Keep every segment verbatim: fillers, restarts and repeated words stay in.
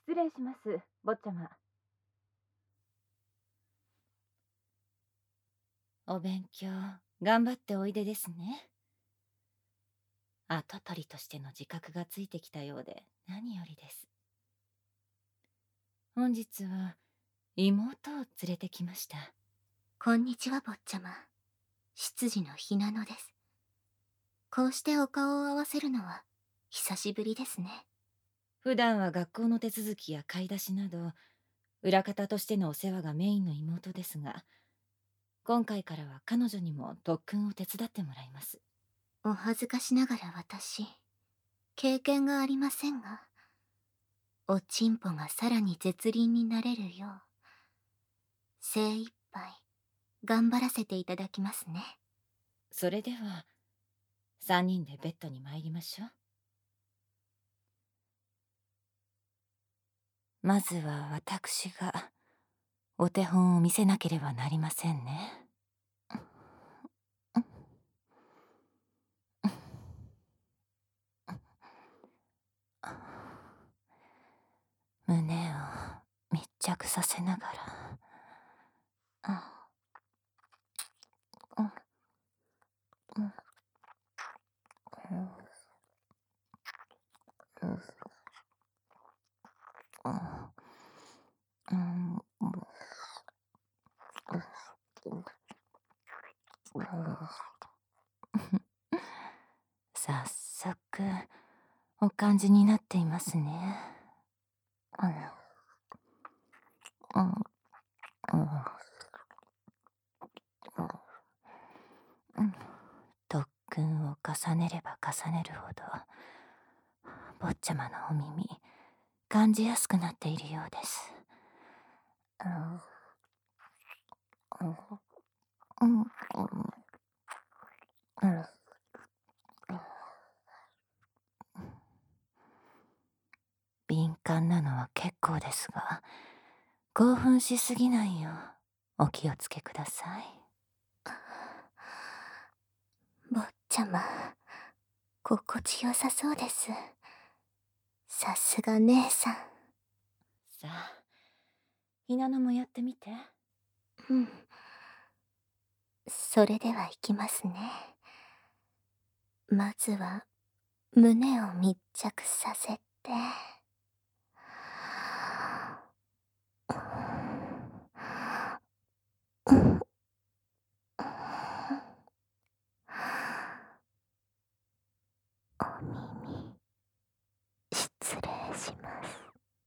失礼します、坊ちゃま。 お勉強、頑張っておいでですね。跡取りとしての自覚がついてきたようで何よりです。本日は妹を連れてきました。 こんにちは、坊ちゃま。執事のひなのです。こうしてお顔を合わせるのは久しぶりですね。 普段は学校の手続きや買い出しなど裏方としてのお世話がメインの妹ですが、今回からは彼女にも特訓を手伝ってもらいます。 お恥ずかしながら私、経験がありませんが、おちんぽがさらに絶倫になれるよう、精一杯頑張らせていただきますね。 それでは三人でベッドに参りましょう。まずは私がお手本を見せなければなりませんね。胸を密着させながら、うんうんうん早速お感じになっていますね。うんうんうん、特訓を重ねれば重ねるほど坊ちゃまのお耳感じやすくなっているようです。うんうんうんうん敏感なのは結構ですが、興奮しすぎないようお気をつけください。 坊ちゃま、心地よさそうです。さすが姉さん。 さあ、ひなのもやってみて。 うん。それでは行きますね。まずは胸を密着させて。お耳、失礼します。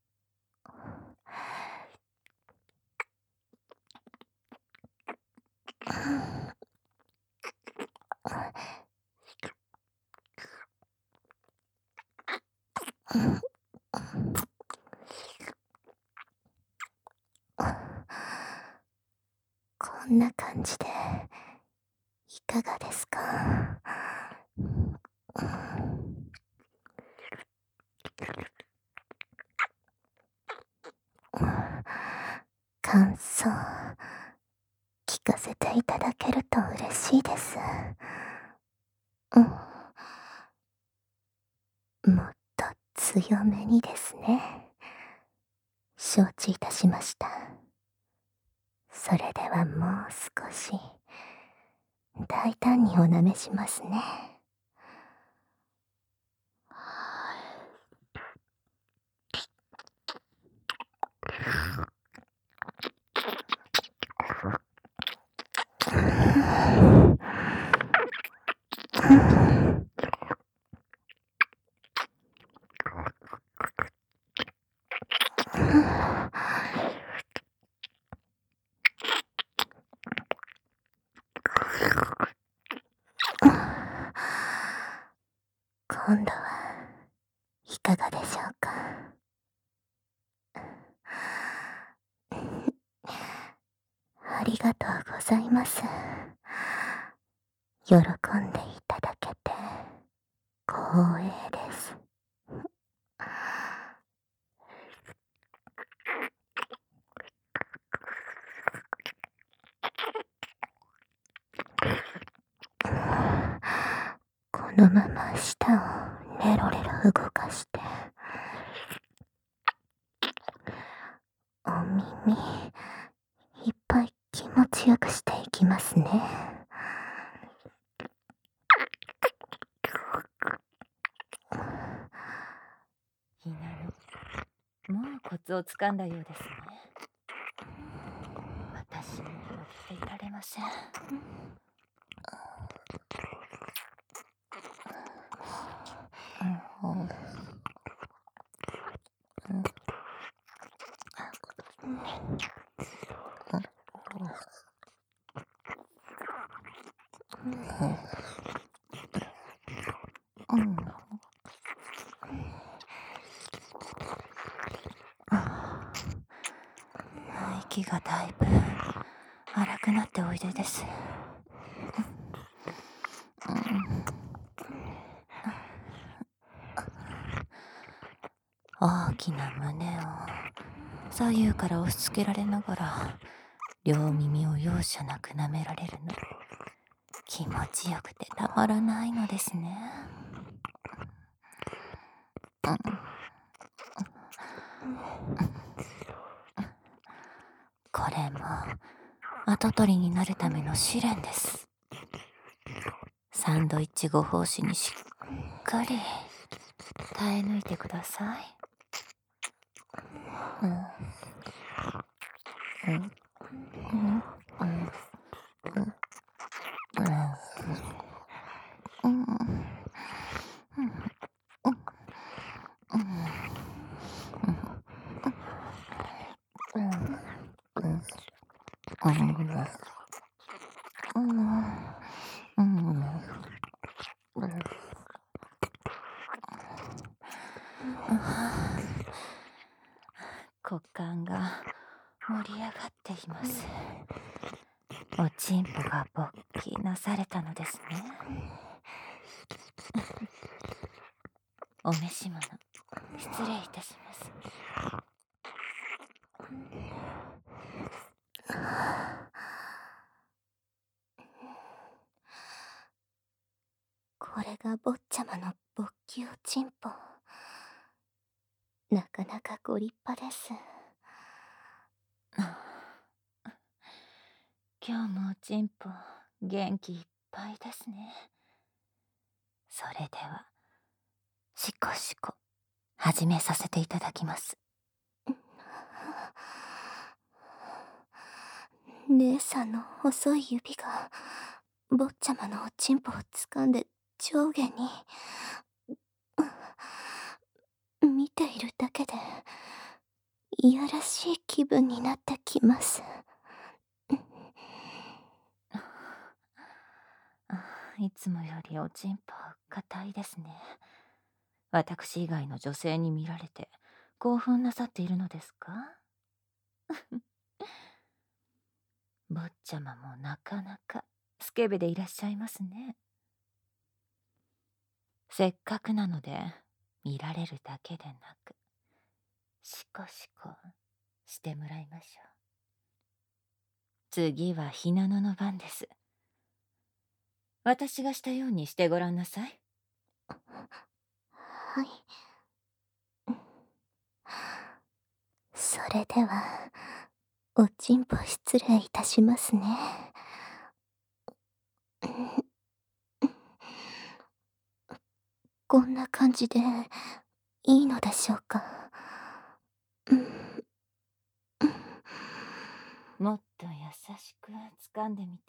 こんな感じでいかがですか？感想聞かせていただけると嬉しいです。うん、もっと強めにですね。承知いたしました。それではもう少し大胆におなめしますね。今度はいかがでしょうか？ありがとうございます。喜んでいただけて光栄です。このまま舌をネロネロ動かしてお耳いっぱい気持ちよくしていきますね。 ひなの、もうコツをつかんだようですね。私には乗っていられません。息がだいぶ荒くなっておいでです。大きな胸を左右から押し付けられながら両耳を容赦なく舐められるの、気持ちよくてたまらないのですね。これも跡取りになるための試練です。サンドイッチご奉仕にしっかり耐え抜いてください。うんうんうん股間が盛り上がっています。おちんぽが勃起なされたのですね。お召し物失礼いたします。 これが坊ちゃまの勃起おちんぽ。なかなかご立派です。 今日もおちんぽ元気いっぱいですね。それではしこしこ始めさせていただきます。 姉さんの細い指が坊ちゃまのおちんぽを掴んで上下に見ているだけでいやらしい気分になってきます。 いつもよりおちんぽ硬いですね。私以外の女性に見られて興奮なさっているのですか？坊ちゃまもなかなかスケベでいらっしゃいますね。せっかくなので見られるだけでなくしこしこしてもらいましょう。次はひなのの番です。私がしたようにしてごらんなさい。 はい。それではおちんぽ失礼いたしますね。こんな感じでいいのでしょうか。 もっと優しく掴んでみて。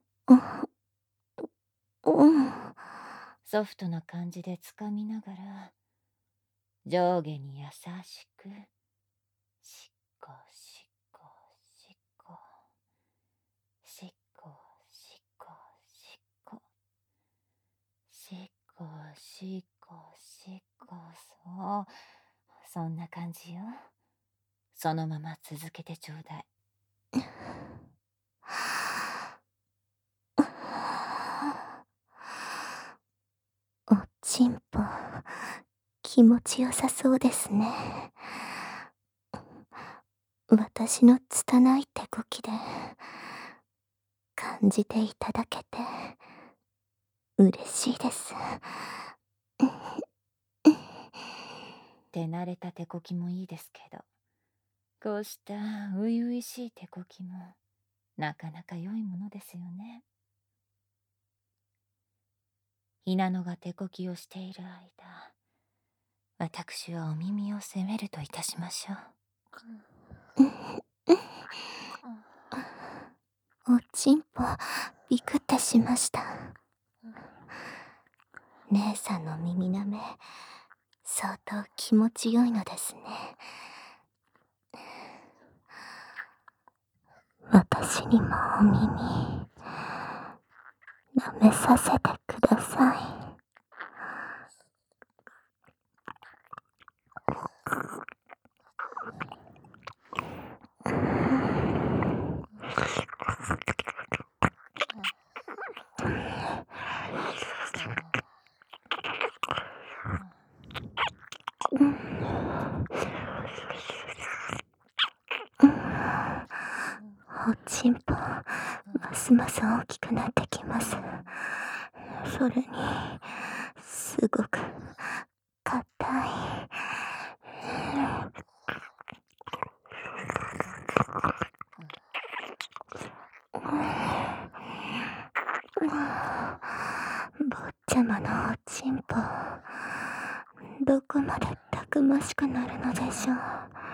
うん。 ソフトな感じで掴みながら上下に優しくしっこしっこしっこしっこしっこしっこしっこしっこしっこ、そう、そんな感じよ。そのまま続けてちょうだい。 おちんぽ気持ちよさそうですね。私の拙い手こきで感じていただけて嬉しいです。 手慣れた手こきもいいですけど、 こうした初々しい手こきもなかなか良いものですよね。ひなのが手こきをしている間、私はお耳を責めるといたしましょう。 おちんぽ、びくってしました。姉さんの耳なめ、相当気持ちよいのですね。私にもお耳、舐めさせてください。おちんぽ、ますます大きくなってきます。それに、すごく、硬い。坊ちゃまのおちんぽ、どこまでたくましくなるのでしょう。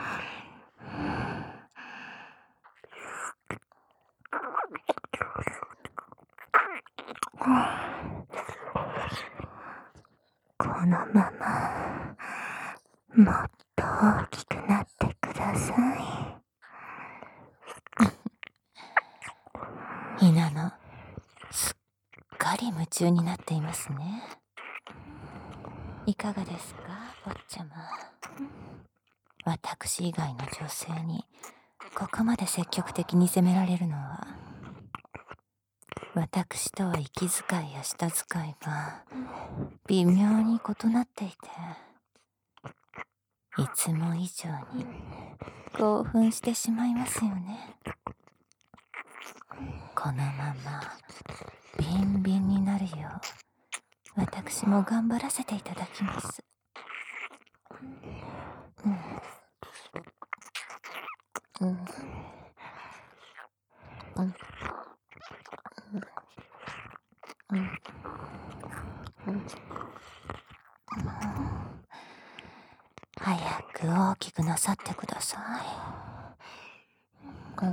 このまま、もっと大きくなってください。ひなの、すっかり夢中になっていますね。いかがですか、坊ちゃま。私以外の女性にここまで積極的に責められるのは、私とは息遣いや舌遣いが微妙に異なっていて、いつも以上に興奮してしまいますよね。このままビンビンになるよう、私も頑張らせていただきます。うん。うん。うん。うん。うん。早く大きくなさってください。うん。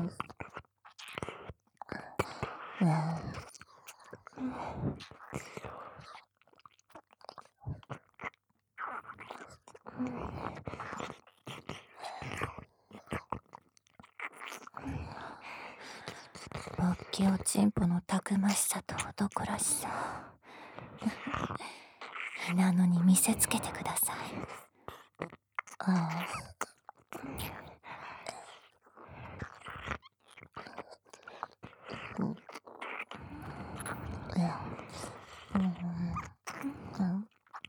うん。おっきおちんぽのたくましさと男らしさ、ひなのに見せつけてください。うん。うん。うん。うん。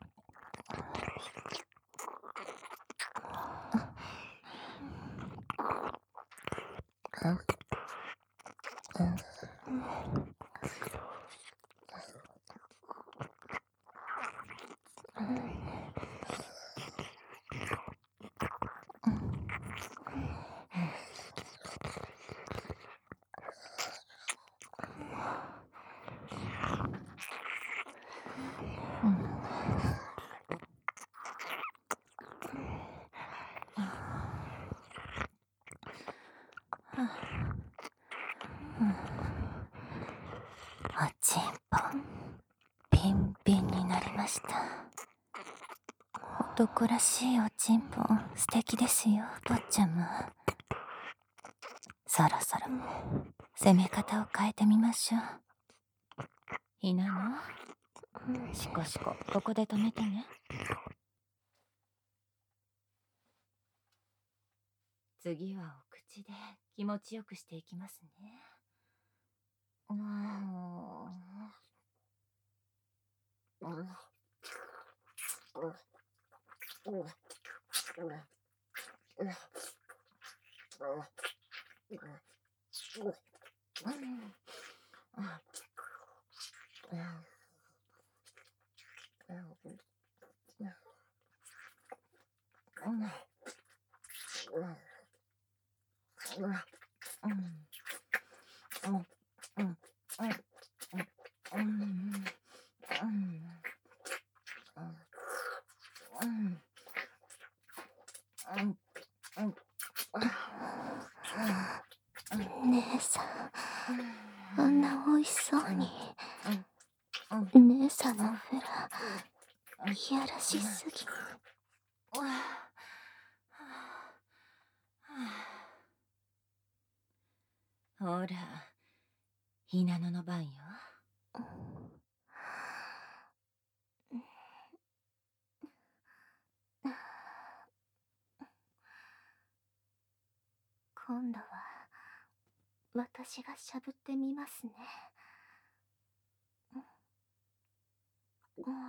おちんぽ、ビンビンになりました。男らしいおちんぽ、素敵ですよ、坊ちゃま。そろそろ攻め方を変えてみましょう。ひなの、しこしこ、ここで止めてね。次はお口で気持ちよくしていきますね。うーん。うん。 姉さん、あんな美味しそうに。姉さんのフェラ、いやらしすぎ。 ほら、ひなのの番よ。 今度は私がしゃぶってみますね。うわ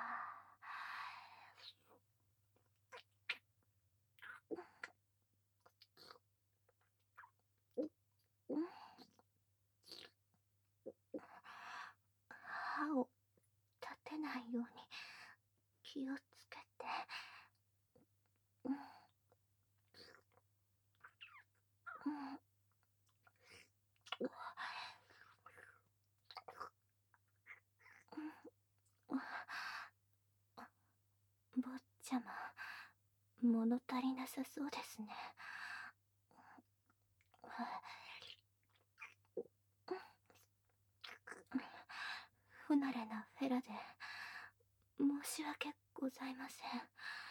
歯を立てないように気をつけて。うん坊ちゃま、物足りなさそうですね。不慣れなフェラで申し訳ございません。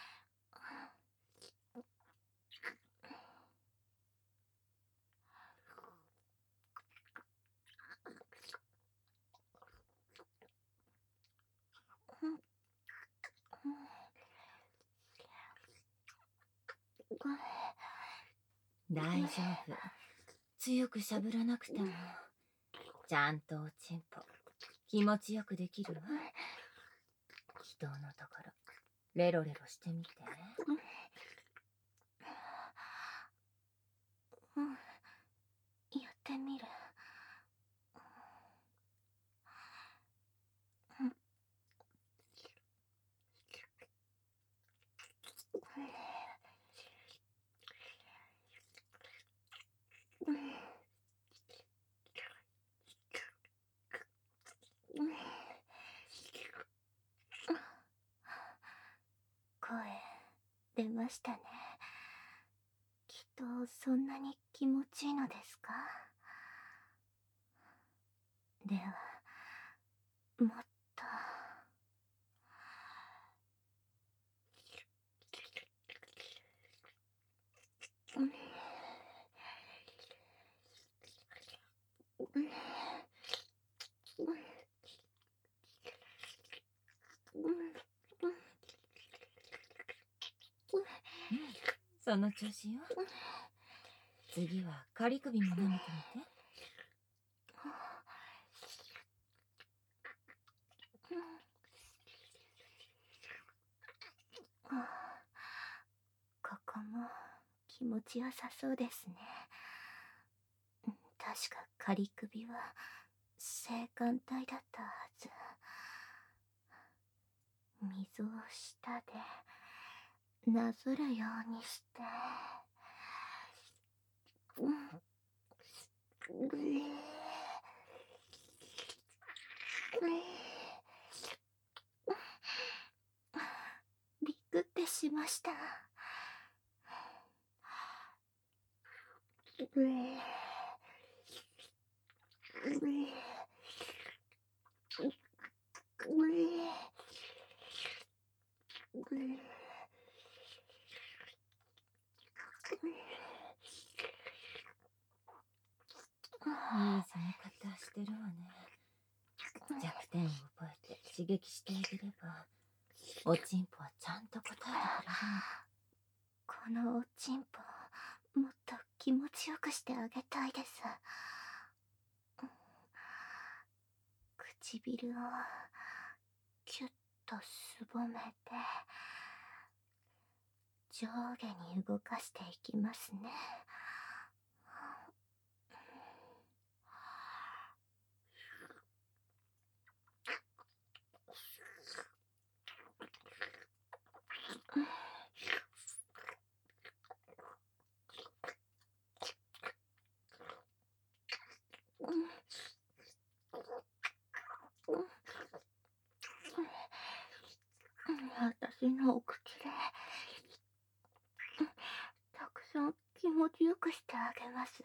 大丈夫。強くしゃぶらなくても、ちゃんとおちんぽ気持ちよくできるわ。人のところレロレロしてみて。 うん、やってみる。声出ましたね。きっとそんなに気持ちいいのですか？ではもっと。うんうんその調子よ。次は仮首も舐めてみて。 ここも気持ちよさそうですね。確か仮首は性感帯だったはず。水を舌でなぞるようにして。びっくってしました。 いい攻め方してるわね。弱点を覚えて刺激してあげれば、おちんぽはちゃんと答えてくれるの。 このおちんぽもっと気持ちよくしてあげたいです。唇をキュッとすぼめて上下に動かしていきますね。 さん気持ちよくしてあげます。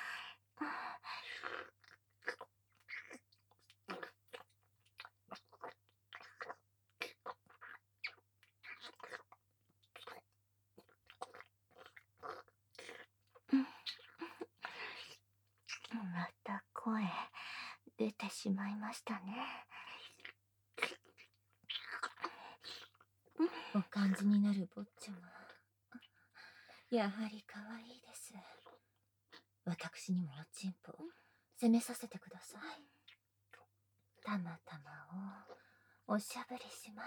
また声出てしまいましたね。 お感じになる坊ちゃま、やはり可愛いです。私にもおちんぽ攻めさせてください。たまたまをおしゃぶりします。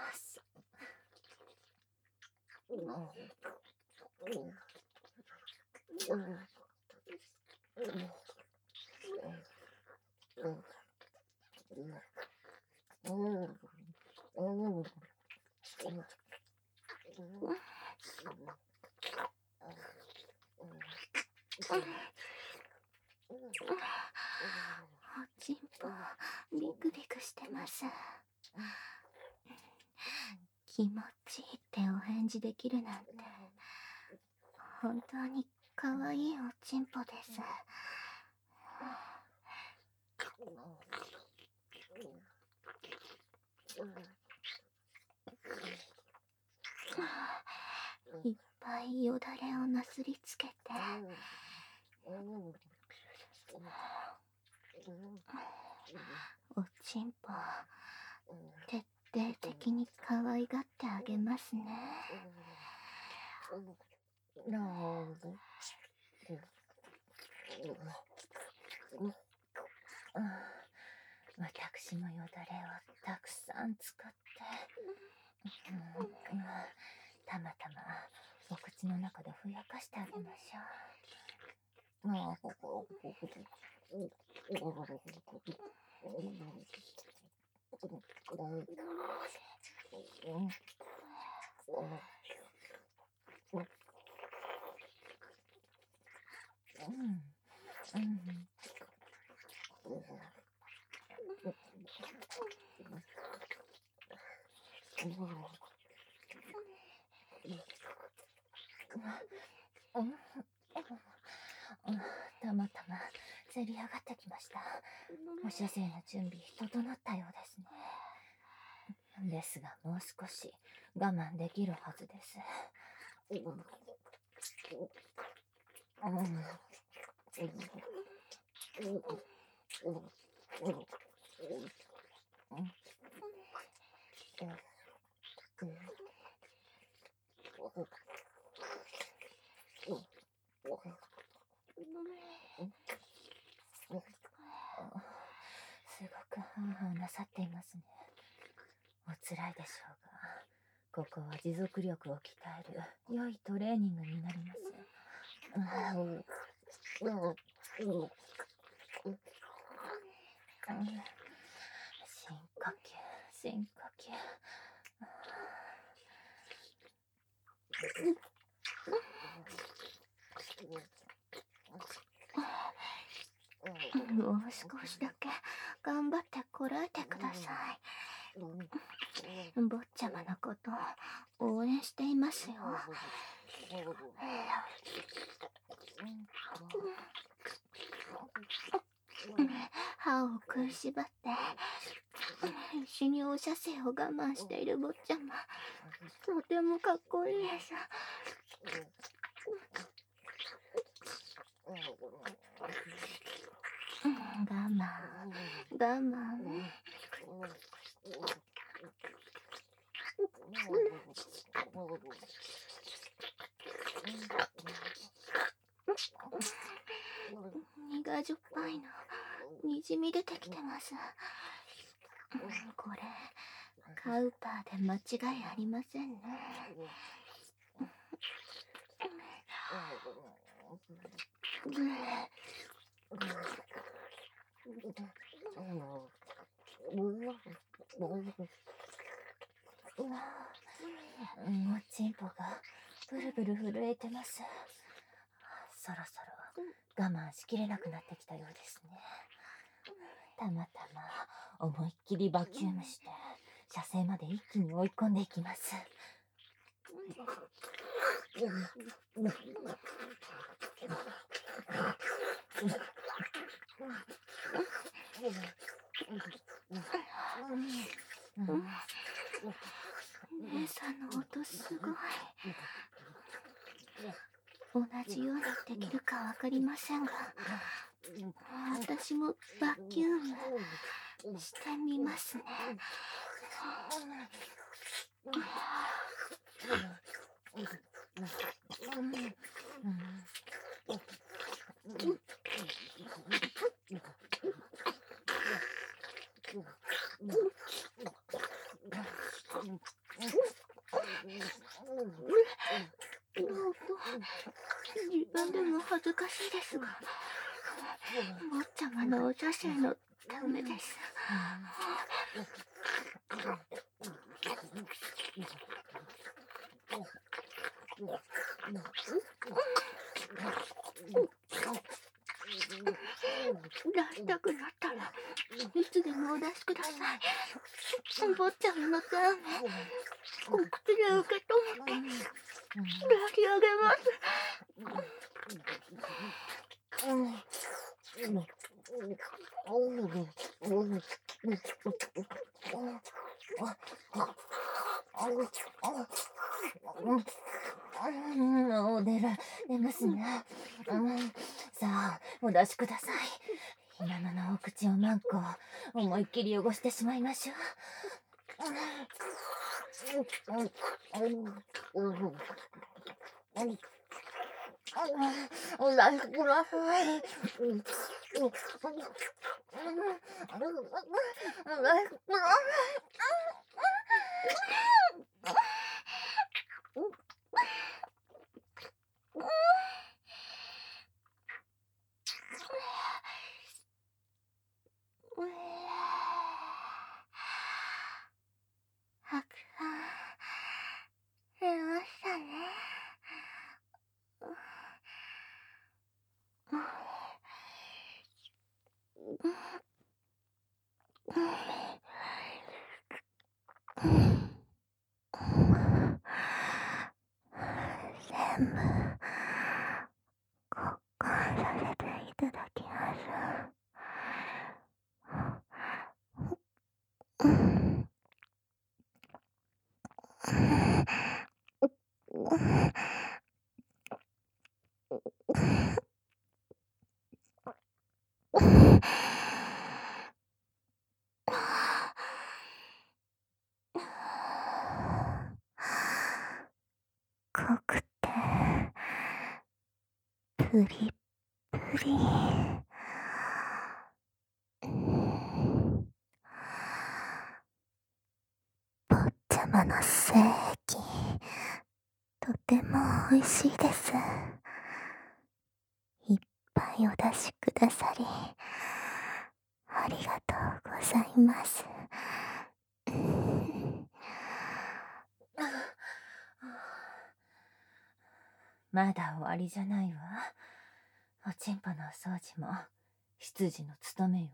おちんぽビクビクしてます。気持ちいいってお返事できるなんて本当に可愛いおちんぽです。いっぱいよだれをなすりつけて、おちんぽ徹底的に可愛がってあげますね。 私のよだれをたくさん使って、うん、たまたまお口の中でふやかしてあげましょう。うんうんたまたませり上がってきました。お射精の準備整ったようですね。ですがもう少し我慢できるはずです。すごくハンハンなさっていますね。おつらいでしょうが、ここは持続力を鍛える良いトレーニングになります。深呼吸、深呼吸。 もう少しだけ頑張ってこらえてください。坊ちゃまのこと応援していますよ。歯を食いしばって一緒にお射精を我慢している坊ちゃま、とてもかっこいいです。我慢我慢。身がじょっぱいのにじみ出てきてます。これカウパーで間違いありませんね。 おちんぽがブルブル震えてます。そろそろ我慢しきれなくなってきたようですね。たまたま思いっきりバキュームして射精まで一気に追い込んでいきます。 同じようにできるかわかりませんが、私もバキュームしてみますね。自分でも恥ずかしいですが、坊ちゃまのお写真のためです。出したくなったらいつでもお出しください。坊ちゃまのため、お口で受け止めて抱き上げます。 お出られますね。さあ、お出しください。ひなののお口をマンコ思いっきり汚してしまいましょう。お出しください。お出しください。 白飯出ましたね。全部交換させていただきます。濃くてプリプリ。坊ちゃまの精液、とても美味しいです。いっぱいお出しくださりありがとうございます。 まだ終わりじゃないわ。おちんぽのお掃除も執事の務めよ。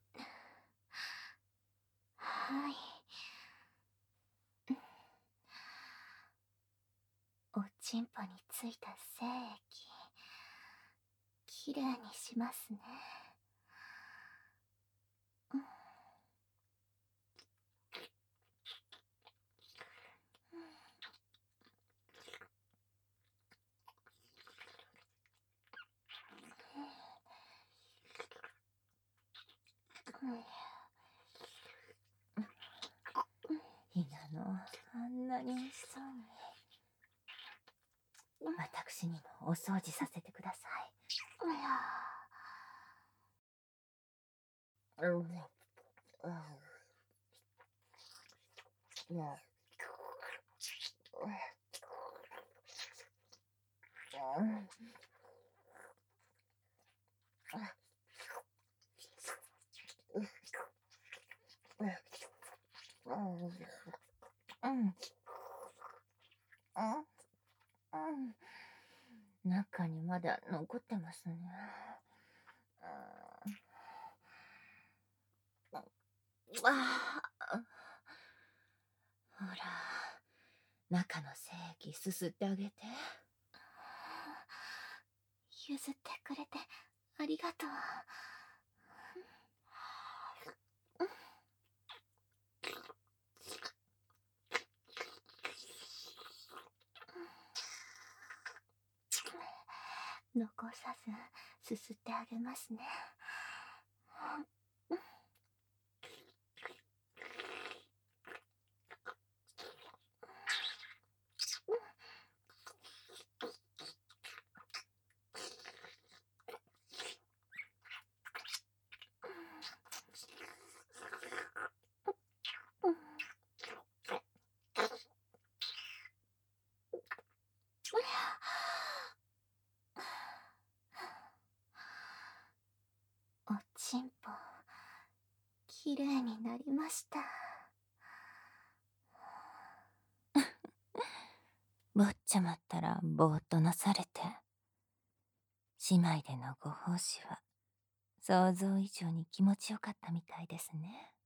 はい。おちんぽについた精液、きれいにしますね。 ひなの、あんなに美味しそうに。私にもお掃除させてください。中にまだ残ってますね。ああ、ほら、中の精液すすってあげて。 譲ってくれてありがとう。 残さずすすってあげますね。おちんぽきれいになりました。 坊ちゃまったらぼーっとなされて、姉妹でのご奉仕は想像以上に気持ちよかったみたいですね。